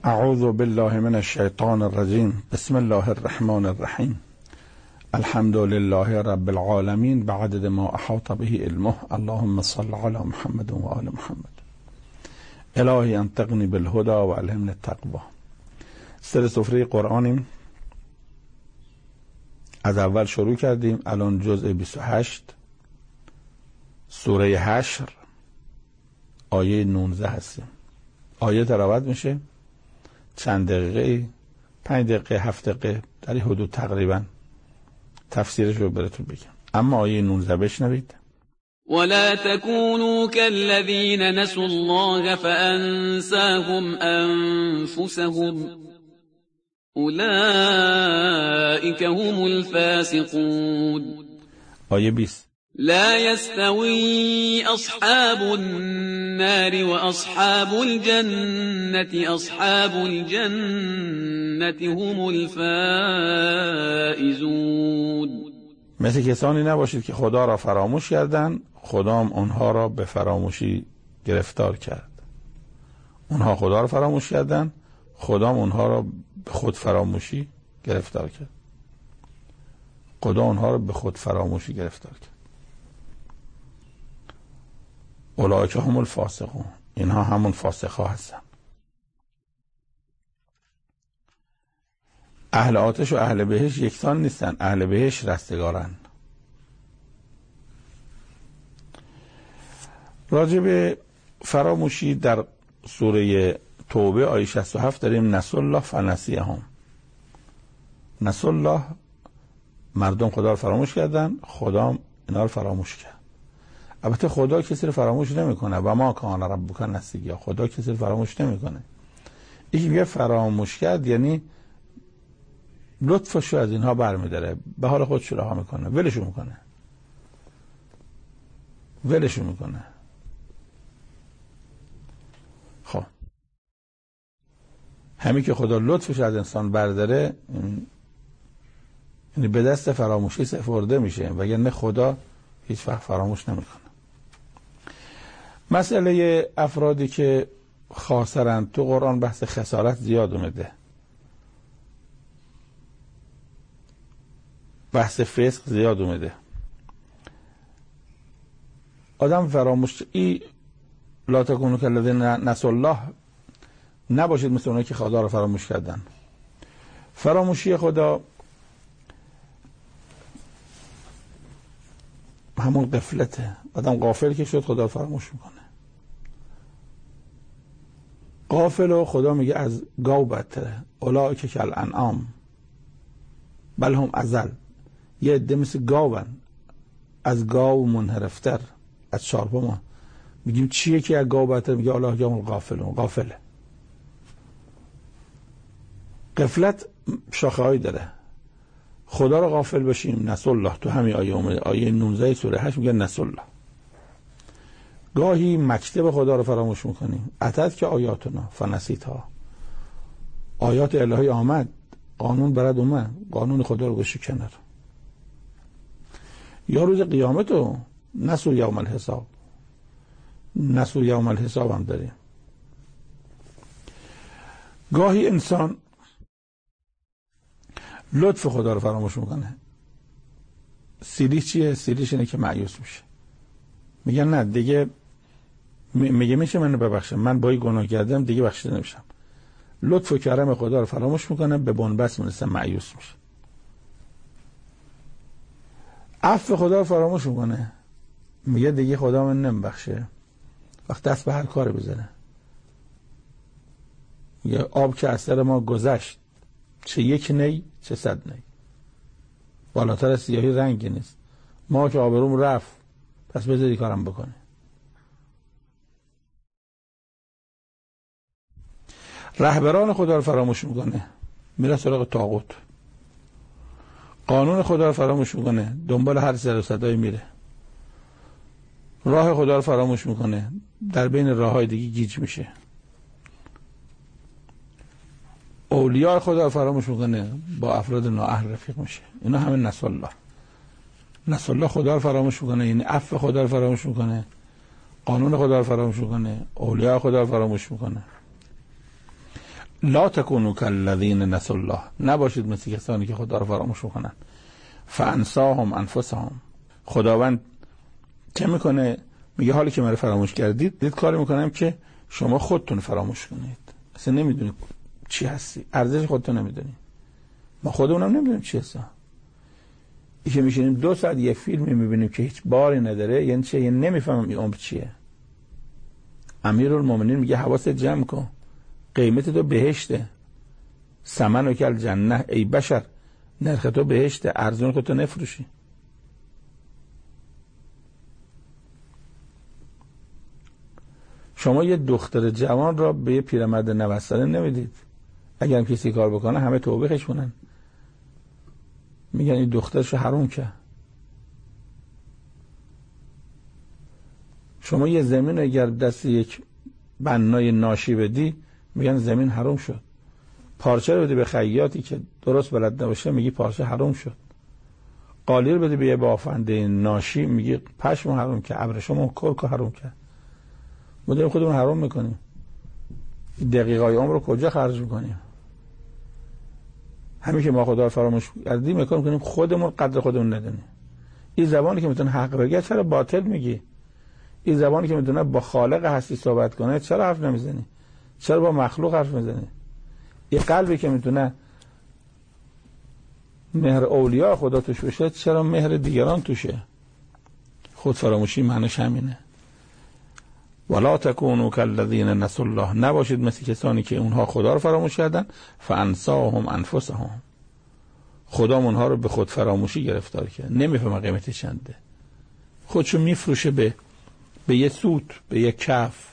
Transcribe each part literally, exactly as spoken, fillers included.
اعوذ بالله من الشیطان الرجیم. بسم الله الرحمن الرحیم. الحمد لله رب العالمین بعدد ما احاط به علمه. اللهم صل علی محمد و آل محمد. الهی انطقنی بالهدى و الهمنی التقوی. سر سفره قرآنیم. از اول شروع کردیم. الان جزء بیست و هشت سوره حشر آیه نوزده هستیم. آیه تلاوت میشه چند دقیقه، پنج دقیقه، هفت دقیقه، در این حدود تقریبا تفسیرش رو براتون بگم. اما آیه نوزده بشنوید. ولا تكونوا كالذين نسوا الله فأنساهم أنفسهم أولئك هم الفاسقون. آیه بیست. لا يستوي أصحاب النار وأصحاب الجنة أصحاب الجنة هم الفائزون. مثل کسانی نباشید که خدا را فراموش کردند، خدام آنها را به فراموشی گرفتار کرد. اونها خدا را فراموش کردند، خدام اونها را به خود فراموشی گرفتار کرد. خدا اونها را به خود فراموشی گرفتار کرد. اولئک هم الفاسقون. اینها همون فاسق‌ها هستن. اهل آتش و اهل بهشت یکسان نیستن. اهل بهشت رستگارن. راجع به فراموشی در سوره توبه آیه شصت و هفت داریم نسوا الله فنسیهم. نسوا الله، مردم خدا رو فراموش کردن، خدا اینا رو فراموش کرد. البته خدا کسی رو فراموش نمیکنه. و ما کان ربک نسیا. خدا کسی رو فراموش نمیکنه. یکی میگه فراموش کرد یعنی لطفش رو از اینها برمیداره، به حال خودش رها میکنه، ولشون میکنه ولشون میکنه خب همین که خدا لطفش از انسان برداره یعنی به دست فراموشی سپرده میشه، وگرنه خدا هیچ وقت فراموش نمیکنه. مسئله افرادی که خاسرند تو قرآن بحث خسارت زیاد اومده. بحث فسق زیاد اومده. آدم فراموش ای لا تکونوا کالذین نسوا الله، نباشید مثل اونایی که خدا رو فراموش کردن. فراموشی خدا همون غفلته. آدم غافل که شد خدا رو فراموش میکنه. غافل و خدا میگه از گاو بدتره. اولئک کالانعام بل هم اضل. یه عده مثل گاون، از گاو منحرفتر، از چارپا. ما میگیم چیه که از گاو بدتر؟ میگه اولئک هم الغافلون. غافله. غفلت شاخه هایی داره. خدا رو غافل بشیم نسوا الله. تو همین آیه اومده، آیه نوزده سوره هشت میگه نسوا الله. گاهی مکتب خدا رو فراموش میکنیم. اتت که آیاتنا فنسیتها. آیات الهی آمد، قانون برد اومد، قانون خدا رو گوشی کنار. یا روز قیامت رو نسوا یوم الحساب. نسوا یوم الحساب هم داریم. گاهی انسان لطف خدا رو فراموش میکنه. سیریش چیه؟ سیریش اینه که مایوس میشه. میگن نه دیگه، میگه میشه منو ببخشه، من با این گناه کردم دیگه بخشیده نمیشم. لطف و کرم خدا رو فراموش میکنه، به بنبست میرسه، مایوس میشه. عفو خدا رو فراموش میکنه، میگه دیگه خدا من نمیبخشه. وقت دست به هر کاری بزنه. میگه آب که از سر ما گذشت، چه یک نی چه صد نی. بالاتر از سیاهی رنگی نیست. ما که آبروم رفت، پس بذاری کارم بکنه. رهبران خدا رو فراموش میکنه، میره سراغ طاغوت. قانون خدا رو فراموش میکنه، دنبال هر سر و صدایی میره. راه خدا رو فراموش میکنه، در بین راههای دیگه گیج میشه. اولیاء خدا رو فراموش میکنه، با افراد نااهل رفیق میشه. اینا همه نسوا الله. نسوا الله خدا رو فراموش میکنه، یعنی عفو خدا رو فراموش میکنه، قانون خدا رو فراموش میکنه، اولیاء خدا رو فراموش میکنه. لا تکونوا کالذین نسوا الله، نباشید مثل کسانی که خدا رو فراموش میکنن. فانساهم انفسهم، خداوند چه میکنه؟ میگه حالی که من فراموش کردید، دید کاری میکنم که شما خودتون فراموش کنید. اصلا نمیدونید چی هستی، ارزش خودتون نمیدونید، ما خودمونم نمیدونیم چی هستیم. این که میشینیم دو ساعت یه فیلمی میبینیم که هیچ باری نداره، یعنی چه؟ یعنی نمیفهمم این عمر چیه. امیرالمومنین میگه حواست جمع کن، قیمت تو بهشته، ثمن کل جنه، ای بشر نرخ تو بهشته، ارزون خودتو نفروشی. شما یه دختر جوان را به یه پیرمرد نود ساله نمیدید. اگر هم کسی کار بکنه همه توبه خشونن، میگن این دخترشو حروم کرد. شما یه زمین اگر دست یک بنای ناشی بدی، میگن زمین حروم شد. پارچه رو بدی به خیاطی که درست بلد نباشه، میگی پارچه حروم شد. قالی رو بدی به یه بافنده ناشی، میگی پشم حروم کرد، ابرشم کرک حروم کرد. ما داریم خودمون حروم میکنیم. دقیقای عمر رو کجا خرج میکنیم؟ همین که ما خدا رو فراموش کردیم میکنیم میکنیم خودمون قدر خودمون ندونیم. این زبانی که میتونه حق بگه چرا باطل میگی؟ این زبانی که میتونه با خالق هستی صحبت کنه چرا حرف نمیزنی؟ چرا با مخلوق حرف میزنی؟ این قلبی که میتونه مهر اولیاء خدا توش بشه چرا مهر دیگران توشه؟ خود فراموشی معنیش همینه. ولا تکونوا کالذین نسوا الله، نباشید مثل کسانی که اونها خدا رو فراموش کردن. فانساهم انفسهم، خدا اونها رو به خود فراموشی گرفتار کرد، نمیفهمه قیمتش چنده، خودشو میفروشه به به یه سوت، به یه کف.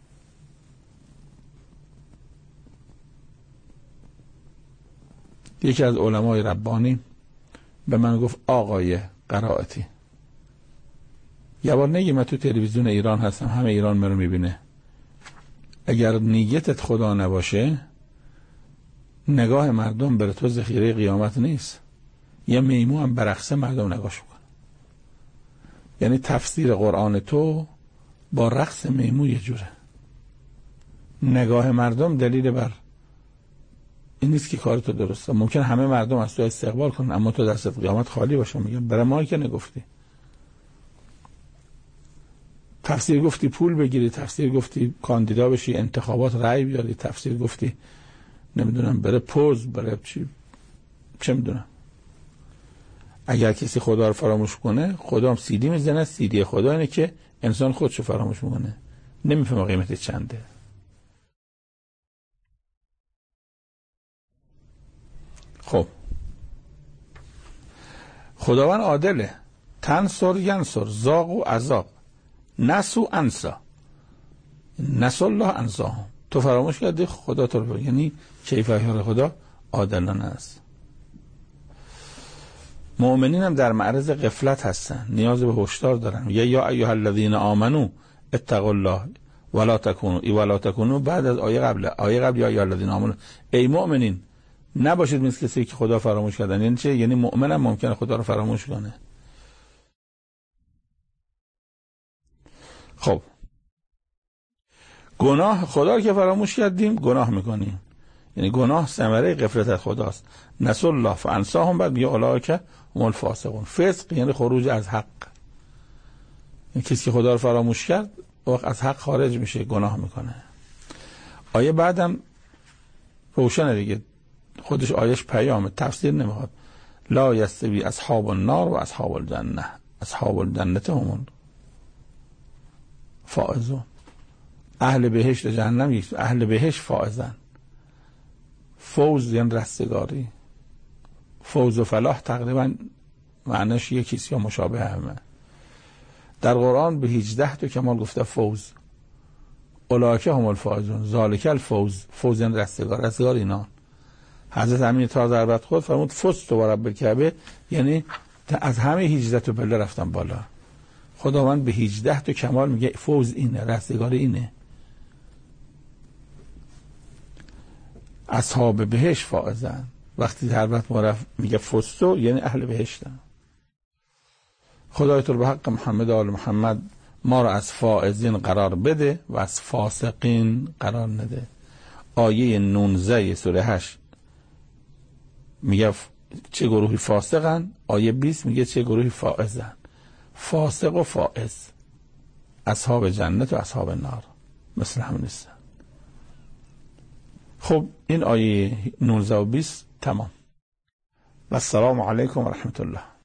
یکی از علمای ربانی به من گفت آقای قرائتی، یه بار نگی من تو تلویزیون ایران هستم، همه ایران منو میبینه، اگر نیتت خدا نباشه نگاه مردم بر تو ذخیره قیامت نیست. یه میمون هم برقصه مردم نگاش میکنه. یعنی تفسیر قرآن تو با رقص میمون یه جوره. نگاه مردم دلیل بر این نیست که کار تو درسته. ممکن همه مردم از تو استقبال کنن اما تو دستت قیامت خالی باشه. میگم برای ما که نگفتی. تفسیر گفتی پول بگیری، تفسیر گفتی کاندیدا بشی، انتخابات رأی بیاری، تفسیر گفتی نمیدونم بره پوز، بره چی چه میدونم. اگر کسی خدا رو فراموش کنه، خدا هم سیدی میزنه. سیدی خدا اینه که انسان خودشو فراموش میکنه، نمیفهمه قیمت چنده. خب خداوند عادله. تنصر ینصر، زاغ و ازاغ، نسو انسا، نسو الله انساهم. تو فراموش کردی خدا تو رو، یعنی کیفیت خدا عادلانه است. مؤمنین هم در معرض غفلت هستن، نیاز به هشدار دارن. یا یا ایها الذین آمنو اتقوا الله ولا تکونوا ای ولا تکونوا، بعد از آیه قبل، آیه قبل یا ایها الذین آمنو، ای مؤمنین نباشید مثل کسی که خدا فراموش کردن. یعنی چه؟ یعنی مؤمن هم ممکنه خدا رو فراموش کنه. خب گناه، خدا رو که فراموش کردیم گناه میکنیم، یعنی گناه ثمره غفلت از خداست. نسوا الله فانساهم، بعد میگه اولئک هم الفاسقون. فسق یعنی خروج از حق. یعنی کسی که خدا رو فراموش کرد وقت از حق خارج میشه، گناه میکنه. آیه بعدم روشنه دیگه، خودش آیش پیامه، تفسیر نمیخواد. لا یستوی اصحاب النار و اصحاب الجنه، اصحاب الجنه هم فائزون. اهل بهشت و جهنم یک، اهل بهشت فائزن. فوز یعنی رستگاری، فوز و فلاح تقریبا معنیش یکیست یا مشابه همه. در قرآن به هجده تا کمال گفته فوز. اولئک هم الفائزون، ذالک الفوز، فوز یعنی رستگار، رستگار اینا. حضرت امین تاج در خود فرمود فزت و رب الکعبه، یعنی از همه هجده تا پله رفتم بالا. خداوند به هجده تا کمال میگه فوز اینه، رستگار اینه. اصحاب بهشت فائزن. وقتی حضرت معرف میگه فزتو یعنی اهل بهشتن. خدای تو به حق محمد و آل محمد ما رو از فائزین قرار بده و از فاسقین قرار نده. آیه نوزده سوره هشت میگه چه گروهی فاسقن، آیه بیست میگه چه گروهی فائزن. فاسق و فائز اصحاب جنت و اصحاب نار مثل هم نیستن. خب این آیه نوزده و بیست تمام. و السلام علیکم و رحمت الله.